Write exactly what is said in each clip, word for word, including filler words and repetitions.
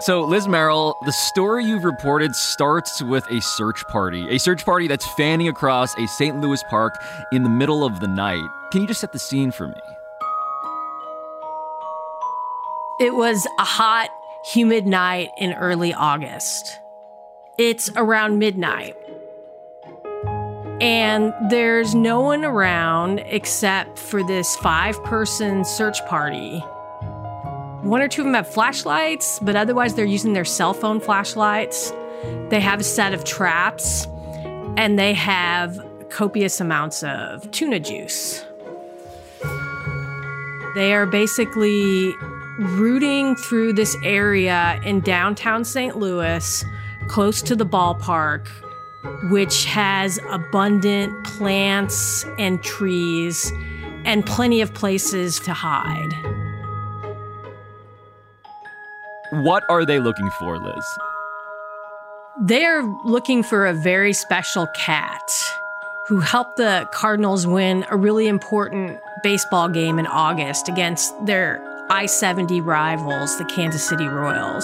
So, Liz Merrill, the story you've reported starts with a search party, a search party that's fanning across a Saint Louis park in the middle of the night. Can you just set the scene for me? It was a hot, humid night in early August. It's around midnight. And there's no one around except for this five-person search party. One or two of them have flashlights, but otherwise they're using their cell phone flashlights. They have a set of traps, and they have copious amounts of tuna juice. They are basically rooting through this area in downtown Saint Louis, close to the ballpark, which has abundant plants and trees and plenty of places to hide. What are they looking for, Liz? They're looking for a very special cat who helped the Cardinals win a really important baseball game in August against their I seventy rivals, the Kansas City Royals.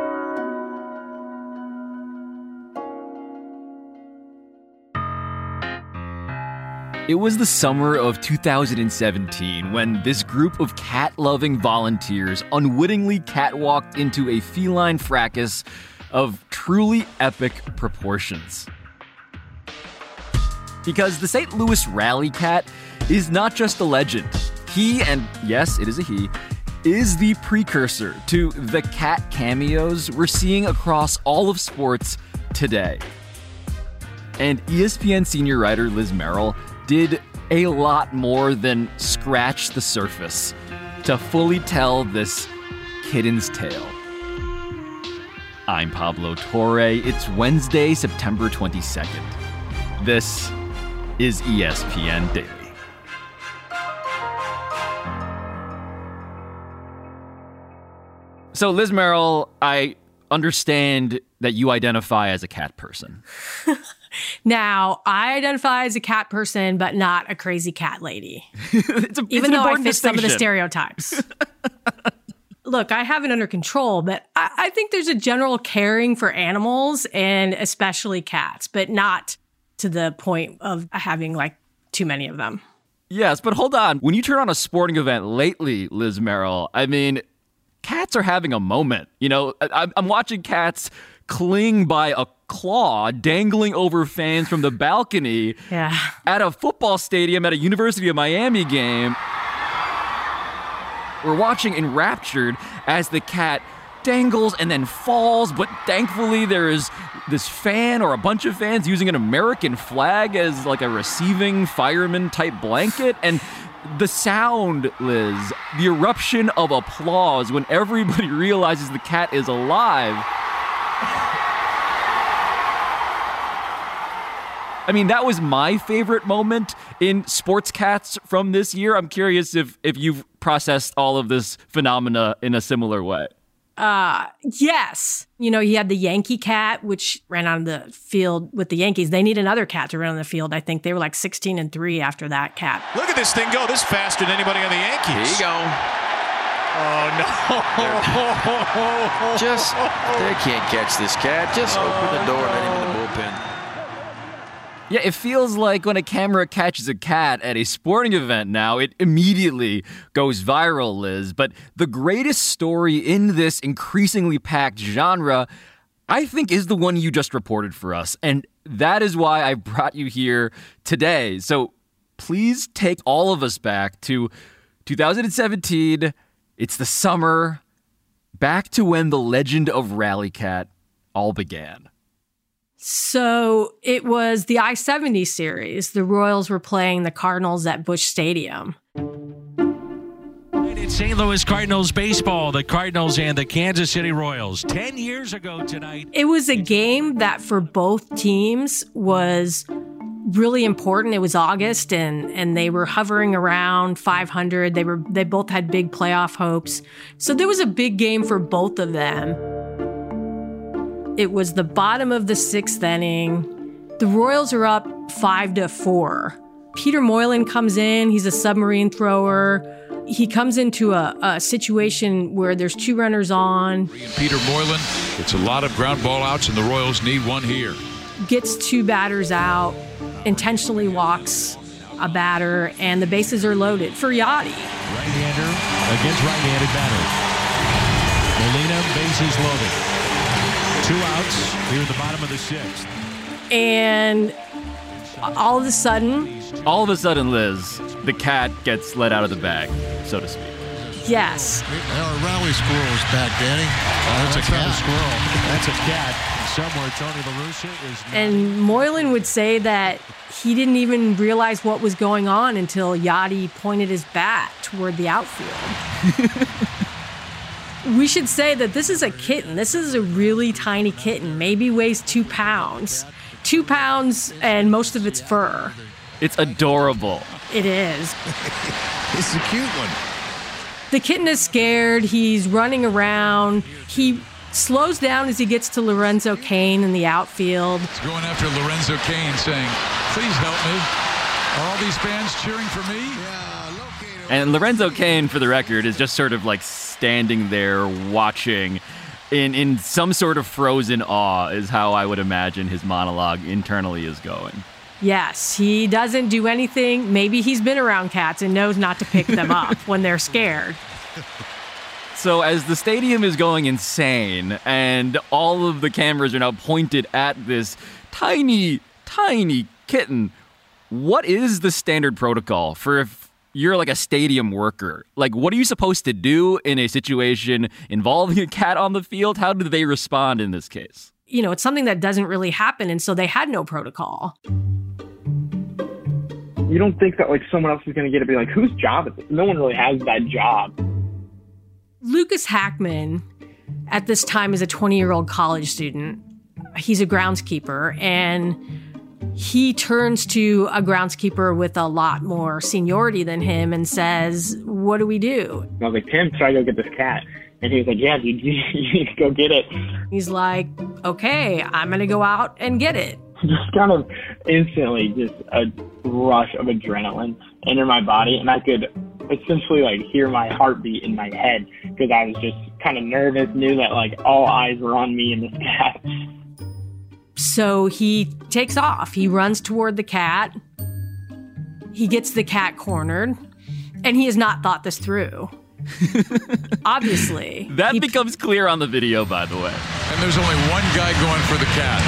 It was the summer of two thousand seventeen when this group of cat-loving volunteers unwittingly catwalked into a feline fracas of truly epic proportions. Because the Saint Louis Rally Cat is not just a legend. He, and yes, it is a he, is the precursor to the cat cameos we're seeing across all of sports today. And E S P N senior writer Liz Merrill did a lot more than scratch the surface to fully tell this kitten's tale. I'm Pablo Torre. It's Wednesday, September twenty-second. This is E S P N Daily. So, Liz Merrill, I understand that you identify as a cat person. Now, I identify as a cat person, but not a crazy cat lady. it's a, Even it's though I fit some of the stereotypes. Look, I have it under control, but I, I think there's a general caring for animals and especially cats, but not to the point of having like too many of them. Yes, but hold on. When you turn on a sporting event lately, Liz Merrill, I mean, cats are having a moment. You know, I, I'm watching cats cling by a claw dangling over fans from the balcony yeah. at a football stadium at a University of Miami game. We're watching enraptured as the cat dangles and then falls, but thankfully there is this fan or a bunch of fans using an American flag as like a receiving fireman type blanket. And the sound, Liz, the eruption of applause when everybody realizes the cat is alive. I mean, that was my favorite moment in sports cats from this year. I'm curious if if you've processed all of this phenomena in a similar way. Uh, yes. You know, you had the Yankee cat, which ran on the field with the Yankees. They need another cat to run on the field. I think they were like sixteen and three after that cat. Look at this thing go. This is faster than anybody on the Yankees. Here you go. Oh, no. Just, they can't catch this cat. Just oh, open the door and let him in the bullpen. Yeah, it feels like when a camera catches a cat at a sporting event now, it immediately goes viral, Liz. But the greatest story in this increasingly packed genre, I think, is the one you just reported for us. And that is why I brought you here today. So please take all of us back to two thousand seventeen. It's the summer, back to when the legend of Rally Cat all began. So it was the I seventy series. The Royals were playing the Cardinals at Busch Stadium. It's Saint Louis Cardinals baseball, the Cardinals and the Kansas City Royals. Ten years ago tonight. It was a game that for both teams was really important. It was August and and they were hovering around five hundred. They were they both had big playoff hopes. So there was a big game for both of them. It was the bottom of the sixth inning. The Royals are up five to four. Peter Moylan comes in. He's a submarine thrower. he comes into a, a situation where there's two runners on. Peter Moylan, it's a lot of ground ball outs, and the Royals need one here. Gets two batters out, intentionally walks a batter, and the bases are loaded for Yadi. Right-hander against right-handed batter. Molina, bases loaded. Two outs here at the bottom of the sixth. And all of a sudden... All of a sudden, Liz, the cat gets let out of the bag, so to speak. Yes. Well, Raleigh squirrel's back, Danny. Oh, that's, that's a cat. Not a squirrel. That's a cat. Somewhere Tony La Russa is... Not. And Moylan would say that he didn't even realize what was going on until Yadi pointed his bat toward the outfield. We should say that this is a kitten. This is a really tiny kitten, maybe weighs two pounds. Two pounds and most of it's fur. It's adorable. It is. It's a cute one. The kitten is scared. He's running around. He slows down as he gets to Lorenzo Cain in the outfield. He's going after Lorenzo Cain, saying, please help me. Are all these fans cheering for me? And Lorenzo Cain, for the record, is just sort of like standing there watching in, in some sort of frozen awe is how I would imagine his monologue internally is going. Yes, he doesn't do anything. Maybe he's been around cats and knows not to pick them up when they're scared. So as the stadium is going insane and all of the cameras are now pointed at this tiny, tiny kitten, what is the standard protocol for if you're like a stadium worker? Like, what are you supposed to do in a situation involving a cat on the field? How do they respond in this case? You know, it's something that doesn't really happen, and so they had no protocol. You don't think that, like, someone else is going to get it, be like, whose job is it? No one really has that job. Lucas Hackman, at this time, is a twenty-year-old college student. He's a groundskeeper, and he turns to a groundskeeper with a lot more seniority than him and says, what do we do? And I was like, Tim, try to go get this cat. And he was like, yeah, dude, you, you need to go get it. He's like, okay, I'm going to go out and get it. Just kind of instantly just a rush of adrenaline enter my body. And I could essentially like hear my heartbeat in my head because I was just kind of nervous, knew that like all eyes were on me and this cat. So he takes off. He runs toward the cat. He gets the cat cornered. And he has not thought this through. Obviously. That he, becomes clear on the video, by the way. And there's only one guy going for the cat.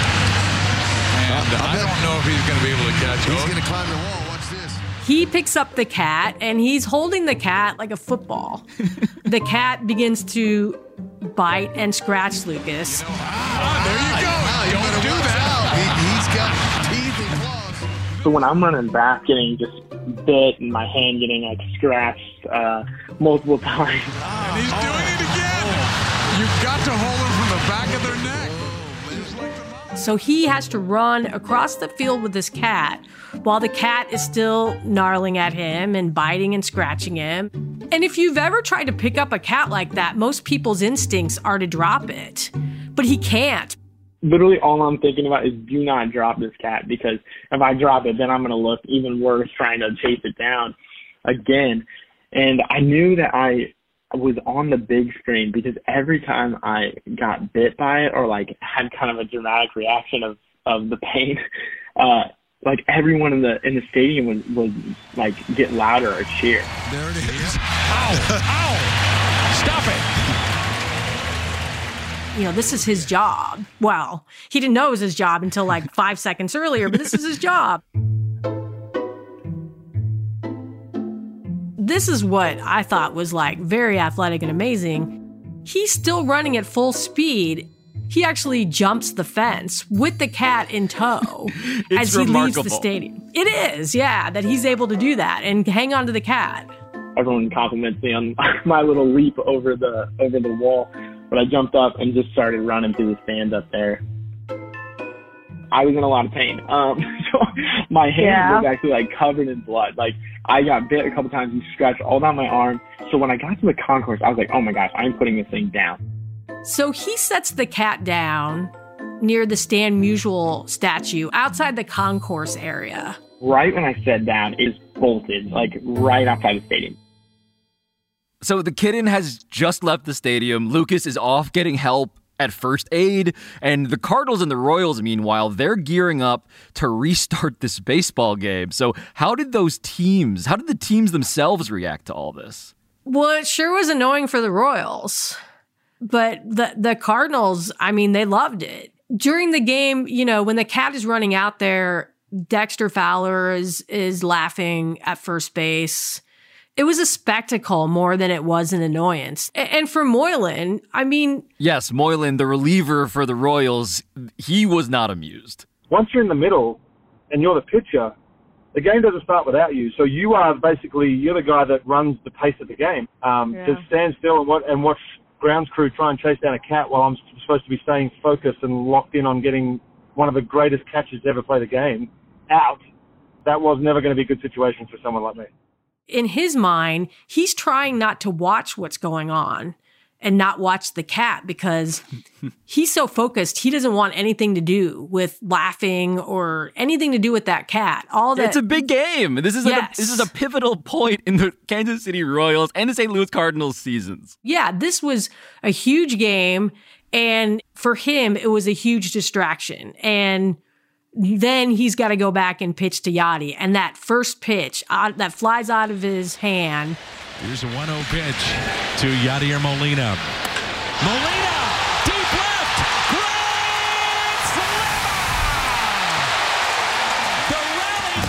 And uh, I don't know if he's going to be able to catch him. He's going to climb the wall. Watch this. He picks up the cat, and he's holding the cat like a football. The cat begins to bite and scratch Lucas. You know, ah, there you go. Ah, you don't do that. He, he's got teeth and claws. So when I'm running back, getting just bit and my hand getting like scratched uh, multiple times. And he's doing it again. You've got to hold him from the back of their neck. So he has to run across the field with this cat while the cat is still gnarling at him and biting and scratching him. And if you've ever tried to pick up a cat like that, most people's instincts are to drop it. But he can't. Literally all I'm thinking about is do not drop this cat, because if I drop it, then I'm going to look even worse trying to chase it down again. And I knew that I was on the big screen because every time I got bit by it or like had kind of a dramatic reaction of, of the pain, uh, like everyone in the in the stadium would, would like get louder or cheer. There it is. Ow! Ow! Stop it! You know, this is his job. Well, he didn't know it was his job until like five seconds earlier, but this is his job. This is what I thought was like very athletic and amazing. He's still running at full speed. He actually jumps the fence with the cat in tow as he leaves the stadium. It is, yeah, that he's able to do that and hang on to the cat. Everyone compliments me on my little leap over the over the wall, but I jumped up and just started running through the stands up there. I was in a lot of pain. Um, so my hand yeah. was actually like covered in blood. Like I got bit a couple times and scratched all down my arm. So when I got to the concourse, I was like, oh my gosh, I'm putting this thing down. So he sets the cat down near the Stan Musial statue outside the concourse area. Right when I sat down, it was bolted, like right outside the stadium. So the kitten has just left the stadium. Lucas is off getting help at first aid. And the Cardinals and the Royals, meanwhile, they're gearing up to restart this baseball game. So how did those teams, how did the teams themselves react to all this? Well, it sure was annoying for the Royals. But the, the Cardinals, I mean, they loved it. During the game, you know, when the cat is running out there, Dexter Fowler is is laughing at first base. It was a spectacle more than it was an annoyance. And for Moylan, I mean... Yes, Moylan, the reliever for the Royals, he was not amused. Once you're in the middle and you're the pitcher, the game doesn't start without you. So you are basically, you're the guy that runs the pace of the game. Um, Yeah. Just stand still and, what, and watch grounds crew try and chase down a cat while I'm supposed to be staying focused and locked in on getting one of the greatest catchers to ever play the game out. That was never going to be a good situation for someone like me. In his mind, he's trying not to watch what's going on and not watch the cat because he's so focused. He doesn't want anything to do with laughing or anything to do with that cat. All that. It's a big game. This is, Yes. like a, this is a pivotal point in the Kansas City Royals and the Saint Louis Cardinals seasons. Yeah, this was a huge game. And for him, it was a huge distraction. And then he's got to go back and pitch to Yadi. And that first pitch out, that flies out of his hand. Here's a one oh pitch to Yadier Molina. Molina, deep left, grand slam! The rally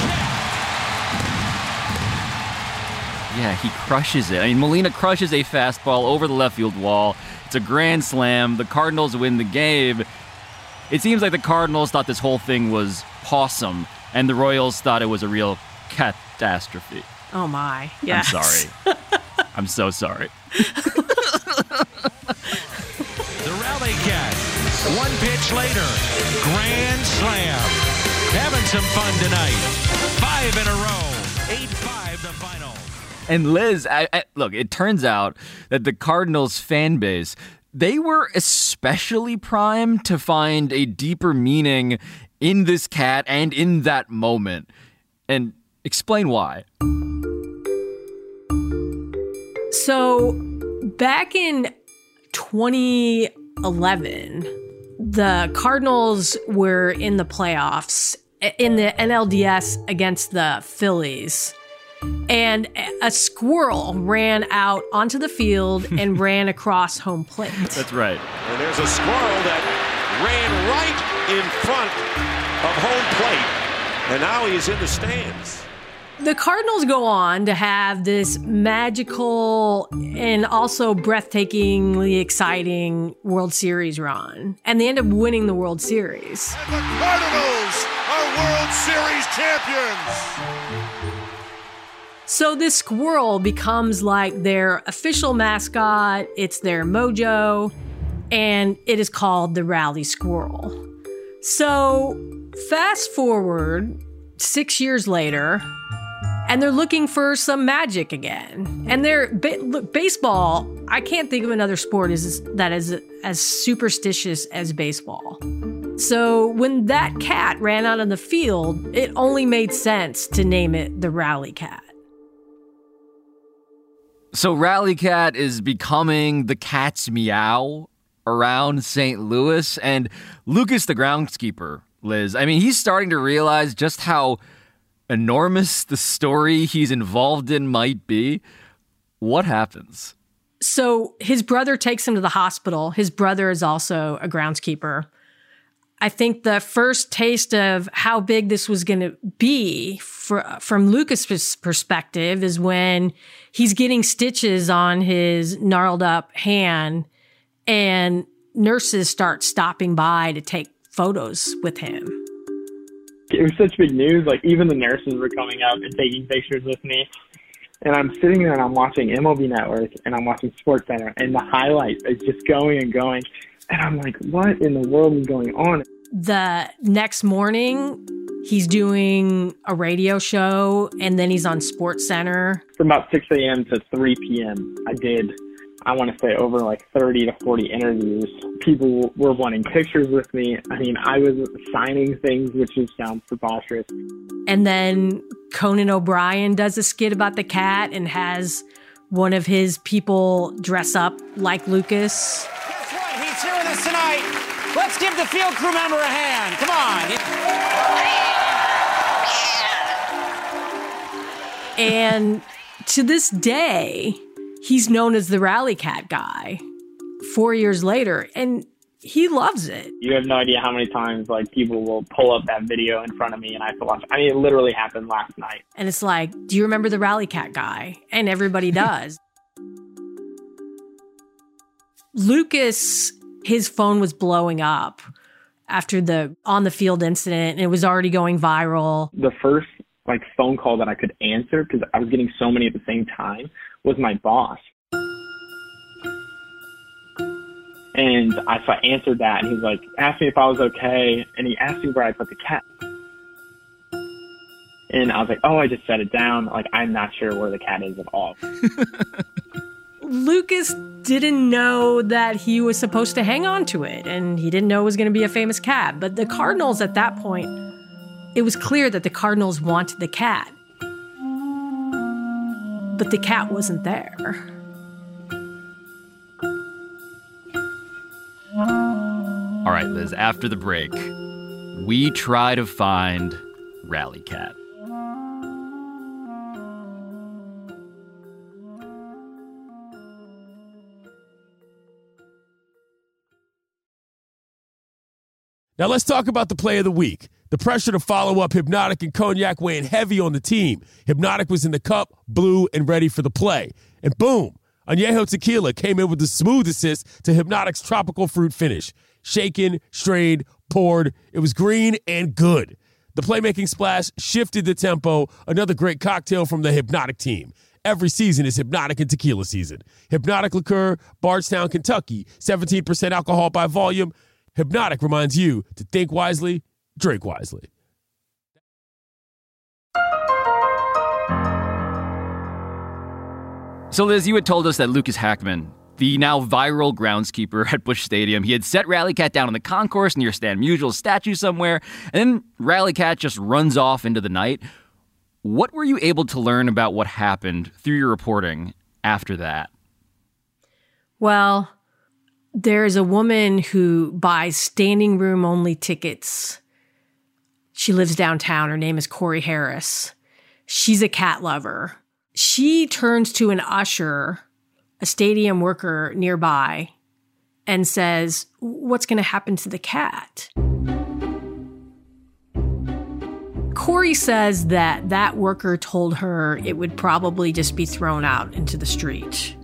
cat. Yeah, he crushes it. I mean, Molina crushes a fastball over the left field wall. It's a grand slam. The Cardinals win the game. It seems like the Cardinals thought this whole thing was awesome, and the Royals thought it was a real catastrophe. Oh, my. Yes. I'm sorry. I'm so sorry. The rally cat. One pitch later. Grand slam. Having some fun tonight. Five in a row. eight five the final. And Liz, I, I, look, it turns out that the Cardinals fan base, they were especially primed to find a deeper meaning in this cat and in that moment. And explain why. So back in twenty eleven, the Cardinals were in the playoffs in the N L D S against the Phillies. And a squirrel ran out onto the field and ran across home plate. That's right. And there's a squirrel that ran right in front of home plate. And now he's in the stands. The Cardinals go on to have this magical and also breathtakingly exciting World Series run. And they end up winning the World Series. And the Cardinals are World Series champions. So this squirrel becomes like their official mascot. It's their mojo. And it is called the Rally Squirrel. So fast forward six years later, and they're looking for some magic again. And they're ba- look, baseball. I can't think of another sport is that is as superstitious as baseball. So when that cat ran out on the field, it only made sense to name it the Rally Cat. So Rally Cat is becoming the cat's meow around Saint Louis, and Lucas, the groundskeeper, Liz, I mean, he's starting to realize just how enormous the story he's involved in might be. What happens? So his brother takes him to the hospital. His brother is also a groundskeeper. I think the first taste of how big this was going to be for, from Lucas's perspective is when he's getting stitches on his gnarled up hand and nurses start stopping by to take photos with him. It was such big news. Like, even the nurses were coming up and taking pictures with me. And I'm sitting there and I'm watching M L B Network and I'm watching SportsCenter, and the highlights is just going and going. And I'm like, what in the world is going on? The next morning, he's doing a radio show, and then he's on SportsCenter. From about six a.m. to three p.m., I did, I want to say, over like thirty to forty interviews. People were wanting pictures with me. I mean, I was signing things, which just sounds preposterous. And then Conan O'Brien does a skit about the cat and has one of his people dress up like Lucas. Guess what? He's here with us tonight. Let's give the field crew member a hand. Come on. And to this day, he's known as the Rally Cat guy four years later, and he loves it. You have no idea how many times like people will pull up that video in front of me and I have to watch it. I mean, it literally happened last night. And it's like, do you remember the Rally Cat guy? And everybody does. Lucas, his phone was blowing up after the on-the-field incident, and it was already going viral. The first like phone call that I could answer, because I was getting so many at the same time, was my boss. And I, so I answered that, and he's like, asked me if I was okay, and he asked me where I put the cat. And I was like, oh, I just set it down. Like, I'm not sure where the cat is at all. Lucas didn't know that he was supposed to hang on to it, and he didn't know it was going to be a famous cat. But the Cardinals at that point, it was clear that the Cardinals wanted the cat. But the cat wasn't there. All right, Liz, after the break, we try to find Rally Cat. Now let's talk about the play of the week. The pressure to follow up Hypnotic and Cognac weighing heavy on the team. Hypnotic was in the cup, blue, and ready for the play. And boom, Añejo Tequila came in with the smooth assist to Hypnotic's tropical fruit finish. Shaken, strained, poured. It was green and good. The playmaking splash shifted the tempo. Another great cocktail from the Hypnotic team. Every season is Hypnotic and Tequila season. Hypnotic Liqueur, Bardstown, Kentucky. seventeen percent alcohol by volume. Hypnotic reminds you to think wisely, drink wisely. So, Liz, you had told us that Lucas Hackman, the now viral groundskeeper at Busch Stadium, he had set Rally Cat down on the concourse near Stan Musial's statue somewhere, and then Rally Cat just runs off into the night. What were you able to learn about what happened through your reporting after that? Well, there's a woman who buys standing room only tickets. She lives downtown. Her name is Corey Harris. She's a cat lover. She turns to an usher, a stadium worker nearby, and says, "What's going to happen to the cat?" Corey says that that worker told her it would probably just be thrown out into the street.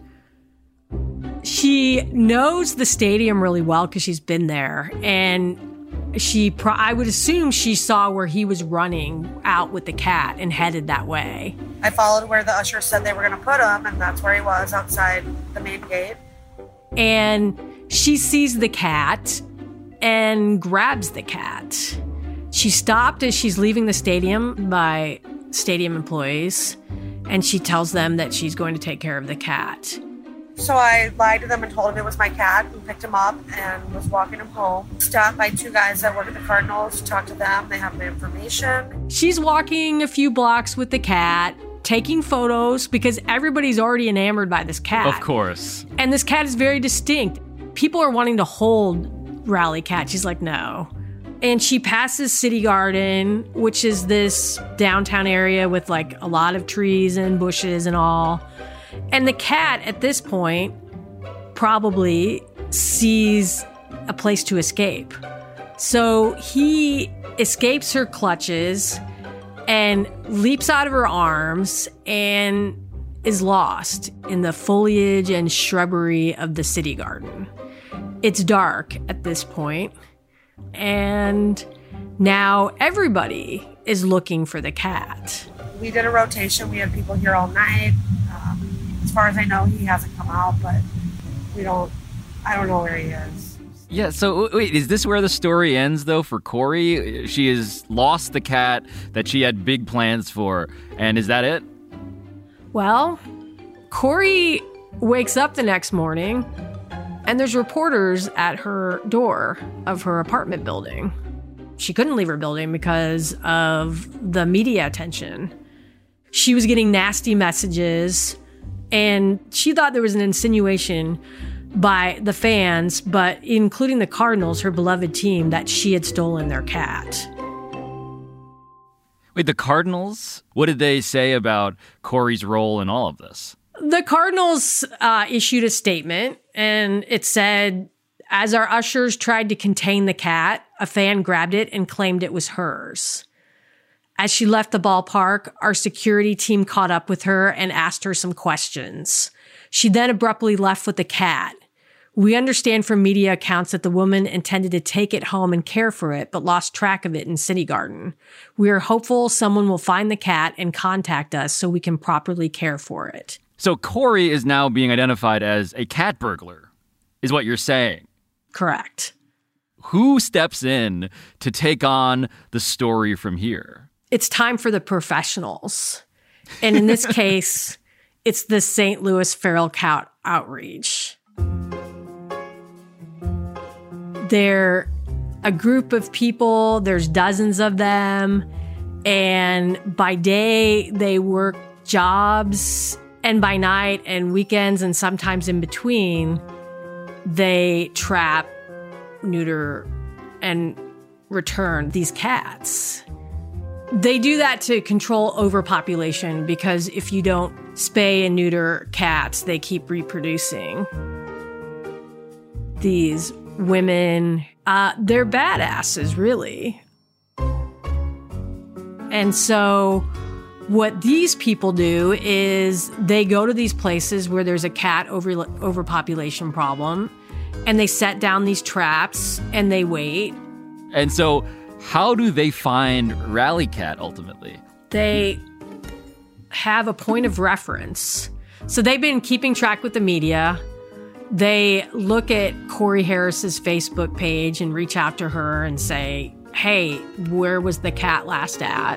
She knows the stadium really well because she's been there, and she, pro- I would assume she saw where he was running out with the cat and headed that way. I followed where the usher said they were going to put him, and that's where he was, outside the main gate. And she sees the cat and grabs the cat. She's stopped as she's leaving the stadium by stadium employees, and she tells them that she's going to take care of the cat. So I lied to them and told him it was my cat, and picked him up and was walking him home. Stopped by two guys that work at the Cardinals, talked to them, they have my information. She's walking a few blocks with the cat, taking photos, because everybody's already enamored by this cat. Of course. And this cat is very distinct. People are wanting to hold Rally Cat. She's like, no. And she passes City Garden, which is this downtown area with like a lot of trees and bushes and all. And the cat at this point probably sees a place to escape. So he escapes her clutches and leaps out of her arms and is lost in the foliage and shrubbery of the City Garden. It's dark at this point, and now everybody is looking for the cat. We did a rotation. We had people here all night. Um, as far as I know, he hasn't come out, but we don't, I don't know where he is. Yeah, so wait, is this where the story ends, though, for Corey? She has lost the cat that she had big plans for, and is that it? Well, Corey wakes up the next morning, and there's reporters at her door of her apartment building. She couldn't leave her building because of the media attention. She was getting nasty messages, And she thought there was an insinuation by the fans, but including the Cardinals, her beloved team, that she had stolen their cat. Wait, the Cardinals? What did they say about Corey's role in all of this? The Cardinals uh, issued a statement, and it said, as our ushers tried to contain the cat, a fan grabbed it and claimed it was hers. As she left the ballpark, our security team caught up with her and asked her some questions. She then abruptly left with the cat. We understand from media accounts that the woman intended to take it home and care for it, but lost track of it in City Garden. We are hopeful someone will find the cat and contact us so we can properly care for it. So Corey is now being identified as a cat burglar, is what you're saying? Correct. Who steps in to take on the story from here? It's time for the professionals. And in this case, it's the Saint Louis Feral Cat Outreach. They're a group of people, there's dozens of them, and by day they work jobs, and by night and weekends and sometimes in between, they trap, neuter, and return these cats. They do that to control overpopulation because if you don't spay and neuter cats, they keep reproducing. These women, uh, they're badasses, really. And so what these people do is they go to these places where there's a cat over, overpopulation problem, and they set down these traps and they wait. And so how do they find Rally Cat ultimately? They have a point of reference. So they've been keeping track with the media. They look at Corey Harris's Facebook page and reach out to her and say, hey, where was the cat last at?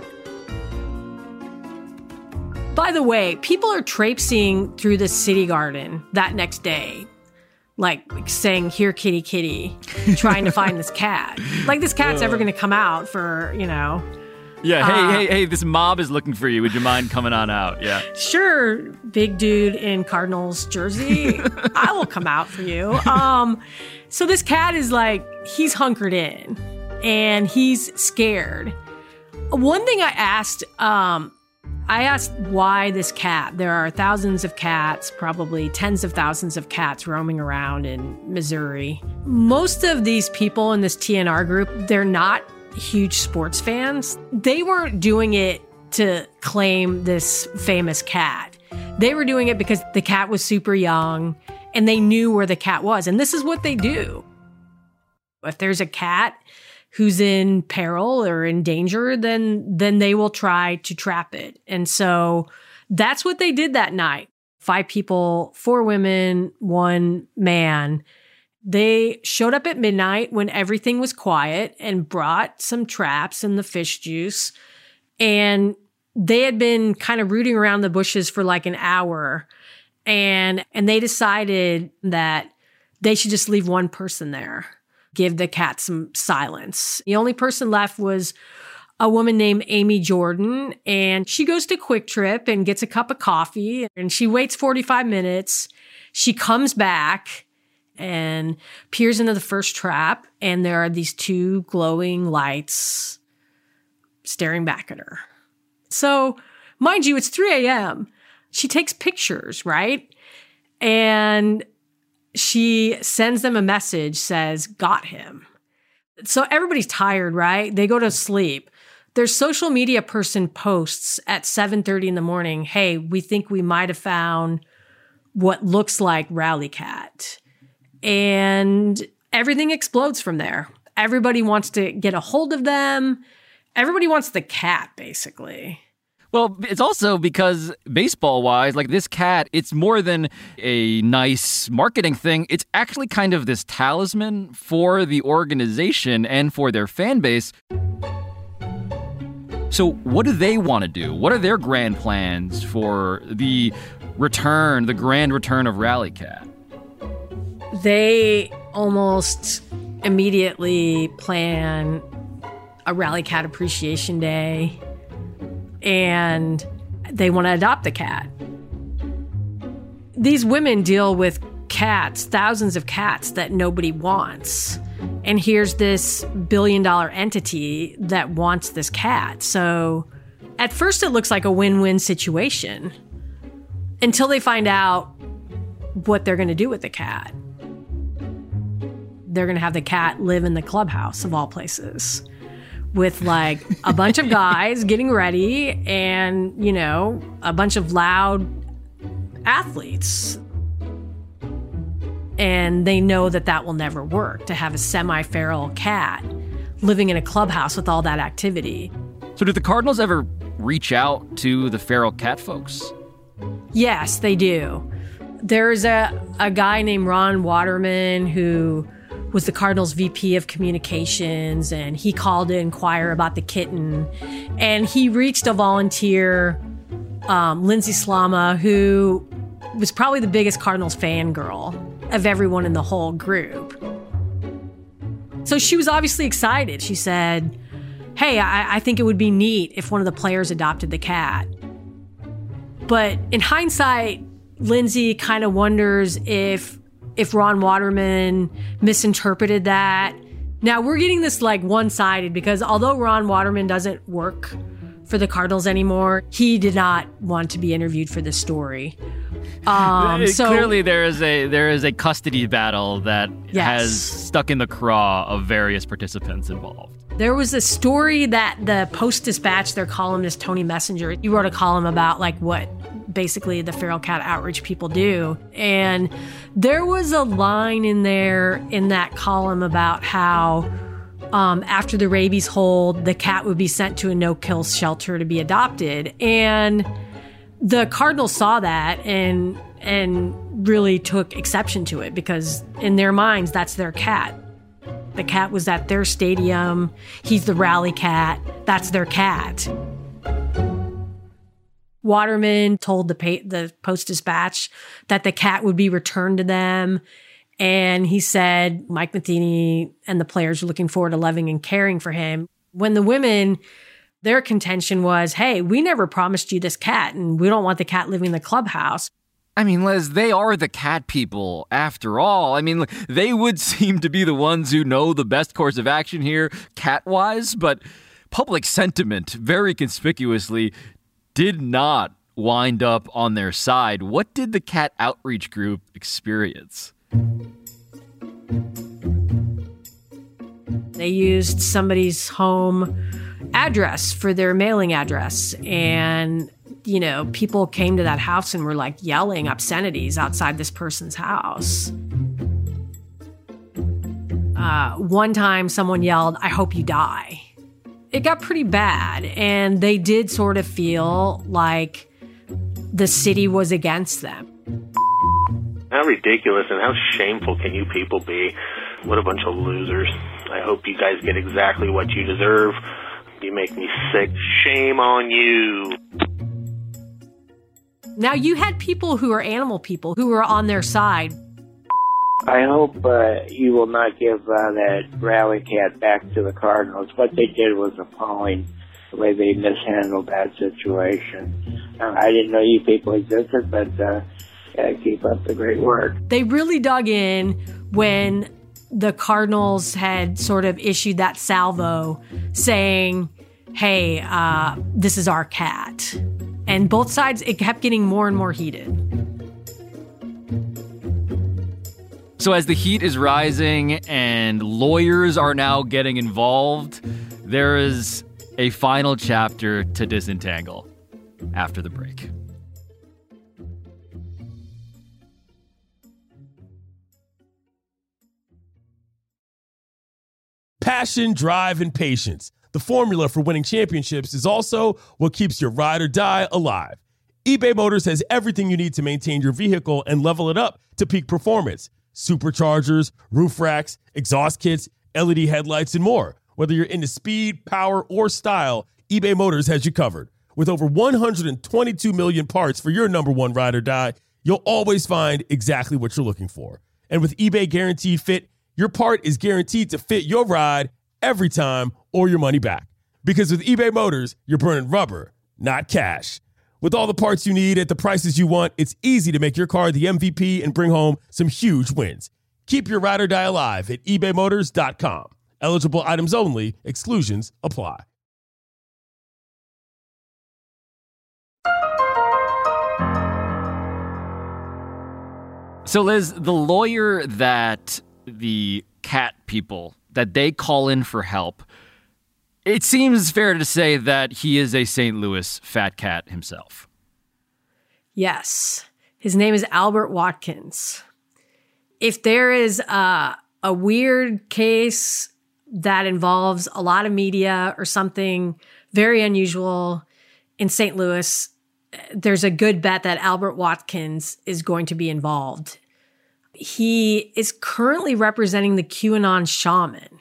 By the way, people are traipsing through the City Garden that next day, like saying, here, kitty, kitty, trying to find this cat. Like this cat's uh, ever going to come out for, you know. Yeah, hey, uh, hey, hey, this mob is looking for you. Would you mind coming on out? Yeah. Sure, big dude in Cardinals jersey. I will come out for you. Um, so this cat is like, he's hunkered in and he's scared. One thing I asked, um, I asked why this cat. There are thousands of cats, probably tens of thousands of cats roaming around in Missouri. Most of these people in this T N R group, they're not huge sports fans. They weren't doing it to claim this famous cat. They were doing it because the cat was super young and they knew where the cat was. And this is what they do. If there's a cat who's in peril or in danger, then then they will try to trap it. And so that's what they did that night. Five people, four women, one man. They showed up at midnight when everything was quiet and brought some traps and the fish juice. And they had been kind of rooting around the bushes for like an hour. And, and they decided that they should just leave one person there, give the cat some silence. The only person left was a woman named Amy Jordan. And she goes to Quick Trip and gets a cup of coffee. And she waits forty-five minutes. She comes back and peers into the first trap, and there are these two glowing lights staring back at her. So, mind you, it's three a.m. She takes pictures, right? And she sends them a message, says, got him. So everybody's tired, right? They go to sleep. Their social media person posts at seven thirty in the morning, hey, we think we might have found what looks like Rally Cat. And everything explodes from there. Everybody wants to get a hold of them. Everybody wants the cat, basically. Well, it's also because baseball-wise, like this cat, it's more than a nice marketing thing. It's actually kind of this talisman for the organization and for their fan base. So what do they want to do? What are their grand plans for the return, the grand return of Rally Cat? They almost immediately plan a Rally Cat Appreciation Day, and they want to adopt the cat. these women deal with cats, thousands of cats that nobody wants. And here's this billion dollar entity that wants this cat. So at first it looks like a win-win situation until they find out what they're going to do with the cat. They're going to have the cat live in the clubhouse of all places with like a bunch of guys getting ready and, you know, a bunch of loud athletes. And they know that that will never work, to have a semi-feral cat living in a clubhouse with all that activity. So did the Cardinals ever reach out to the feral cat folks? Yes, they do. There's a, a guy named Ron Waterman who was the Cardinals V P of communications, and he called to inquire about the kitten. And he reached a volunteer, um, Lindsay Slama, who was probably the biggest Cardinals fangirl of everyone in the whole group. So she was obviously excited. She said, hey, I, I think it would be neat if one of the players adopted the cat. But in hindsight, Lindsay kind of wonders if if Ron Waterman misinterpreted that. Now, we're getting this like one-sided because although Ron Waterman doesn't work for the Cardinals anymore, he did not want to be interviewed for this story. Um, so clearly there is a there is a custody battle that Yes. has stuck in the craw of various participants involved. There was a story that the Post-Dispatch, their columnist Tony Messenger, he wrote a column about like what basically the feral cat outreach people do. And there was a line in there in that column about how um, after the rabies hold, the cat would be sent to a no-kill shelter to be adopted. And the Cardinals saw that and and really took exception to it because in their minds, that's their cat. The cat was at their stadium. He's the rally cat. That's their cat. Waterman told the pa- the Post-Dispatch that the cat would be returned to them. And he said Mike Matheny and the players were looking forward to loving and caring for him. When the women, their contention was, hey, we never promised you this cat and we don't want the cat living in the clubhouse. I mean, Liz, they are the cat people after all. I mean, they would seem to be the ones who know the best course of action here, cat-wise, but public sentiment, very conspicuously, did not wind up on their side. What did the cat outreach group experience? They used somebody's home address for their mailing address, and you know, people came to that house and were like yelling obscenities outside this person's house. Uh, one time someone yelled, "I hope you die." It got pretty bad, and they did sort of feel like the city was against them. How ridiculous and how shameful can you people be? What a bunch of losers. I hope you guys get exactly what you deserve. You make me sick. Shame on you. Now, you had people who are animal people who were on their side. I hope uh, you will not give uh, that rally cat back to the Cardinals. What they did was appalling, the way they mishandled that situation. Uh, I didn't know you people existed, but uh, uh, keep up the great work. They really dug in when the Cardinals had sort of issued that salvo saying, hey, uh, this is our cat. And both sides, it kept getting more and more heated. So as the heat is rising and lawyers are now getting involved, there is a final chapter to disentangle after the break. Passion, drive, and patience. The formula for winning championships is also what keeps your ride or die alive. eBay Motors has everything you need to maintain your vehicle and level it up to peak performance. Superchargers, roof racks, exhaust kits, L E D headlights, and more. Whether you're into speed, power, or style, eBay Motors has you covered. With over one hundred twenty-two million parts for your number one ride or die, you'll always find exactly what you're looking for. And with eBay Guaranteed Fit, your part is guaranteed to fit your ride every time or your money back. Because with eBay Motors, you're burning rubber, not cash. With all the parts you need at the prices you want, it's easy to make your car the M V P and bring home some huge wins. Keep your ride or die alive at ebay motors dot com. Eligible items only. Exclusions apply. So, Liz, the lawyer that the cat people, that they call in for help, it seems fair to say that he is a Saint Louis fat cat himself. Yes. His name is Albert Watkins. If there is a, a weird case that involves a lot of media or something very unusual in Saint Louis, there's a good bet that Albert Watkins is going to be involved. He is currently representing the QAnon shaman.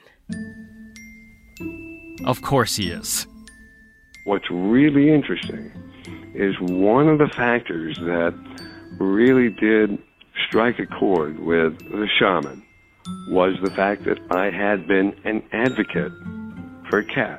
Of course he is. What's really interesting is one of the factors that really did strike a chord with the shaman was the fact that I had been an advocate for a cat.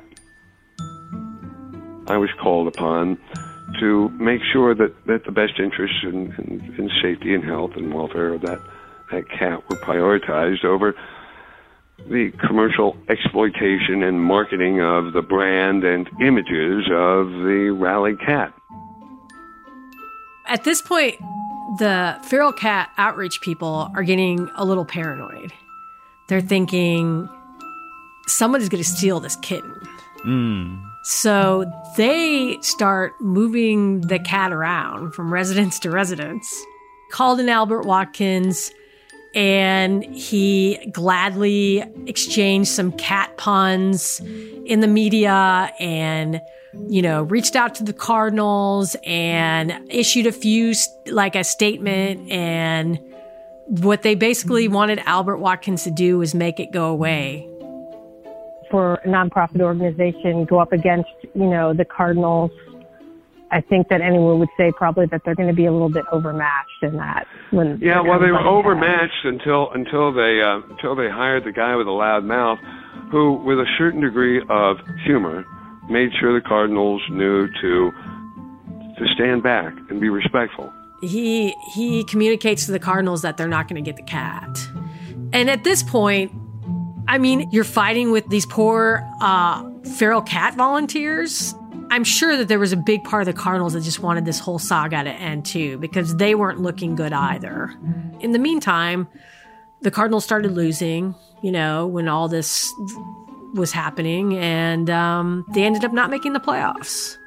I was called upon to make sure that, that the best interests in, in, in safety and health and welfare of that, that cat were prioritized over the commercial exploitation and marketing of the brand and images of the rally cat. At this point, the feral cat outreach people are getting a little paranoid. They're thinking, somebody's going to steal this kitten. Mm. So they start moving the cat around from residence to residence. Called in Albert Watkins, and he gladly exchanged some cat puns in the media and, you know, reached out to the Cardinals and issued a few, like a statement. And what they basically wanted Albert Watkins to do was make it go away. For a nonprofit organization, go up against, you know, the Cardinals, I think that anyone would say probably that they're going to be a little bit overmatched in that. When yeah, well, they were overmatched until until they uh, until they hired the guy with a loud mouth, who, with a certain degree of humor, made sure the Cardinals knew to to stand back and be respectful. He he communicates to the Cardinals that they're not going to get the cat, and at this point, I mean, you're fighting with these poor uh, feral cat volunteers. I'm sure that there was a big part of the Cardinals that just wanted this whole saga to end too, because they weren't looking good either. In the meantime, the Cardinals started losing, you know, when all this was happening, and um, they ended up not making the playoffs.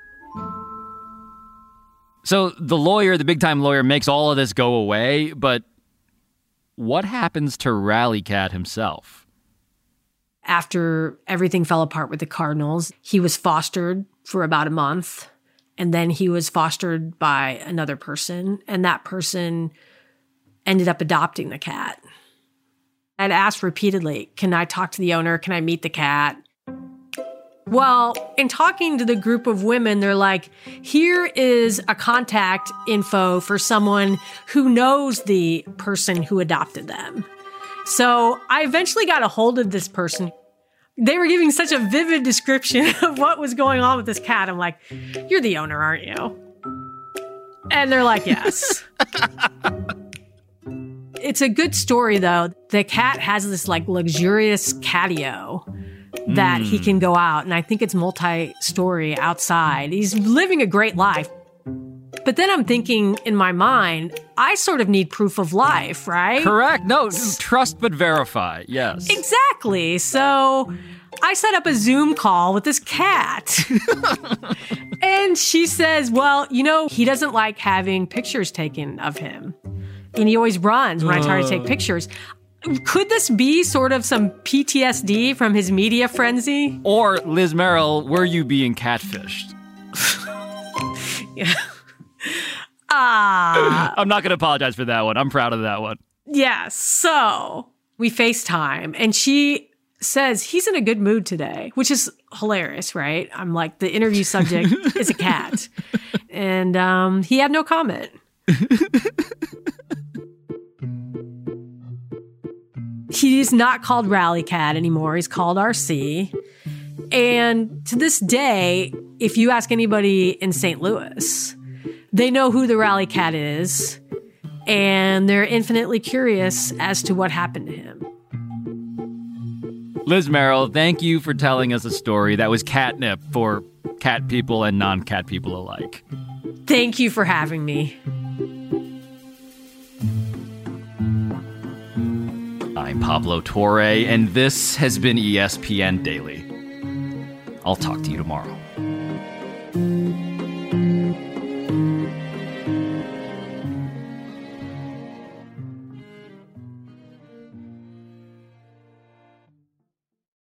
So the lawyer, the big-time lawyer, makes all of this go away, but what happens to Rally Cat himself? After everything fell apart with the Cardinals, he was fostered for about a month, and then he was fostered by another person, and that person ended up adopting the cat. I'd asked repeatedly, can I talk to the owner? Can I meet the cat? Well, in talking to the group of women, they're like, here is a contact info for someone who knows the person who adopted them. So I eventually got a hold of this person. They were giving such a vivid description of what was going on with this cat. I'm like, you're the owner, aren't you? And they're like, yes. It's a good story, though. The cat has this like luxurious catio that mm. he can go out. And I think it's multi-story outside. He's living a great life. But then I'm thinking in my mind, I sort of need proof of life, right? Correct. No, trust but verify. Yes. Exactly. So I set up a Zoom call with this cat. And she says, well, you know, he doesn't like having pictures taken of him. And he always runs when uh. I try to take pictures. Could this be sort of some P T S D from his media frenzy? Or, Liz Merrill, were you being catfished? Yeah. Ah. I'm not going to apologize for that one. I'm proud of that one. Yeah. So we FaceTime, and she says he's in a good mood today, which is hilarious, right? I'm like, the interview subject is a cat. And um, he had no comment. He's not called Rally Cat anymore. He's called R C. And to this day, if you ask anybody in Saint Louis, they know who the Rally Cat is, and they're infinitely curious as to what happened to him. Liz Merrill, thank you for telling us a story that was catnip for cat people and non-cat people alike. Thank you for having me. I'm Pablo Torre, and this has been E S P N Daily. I'll talk to you tomorrow.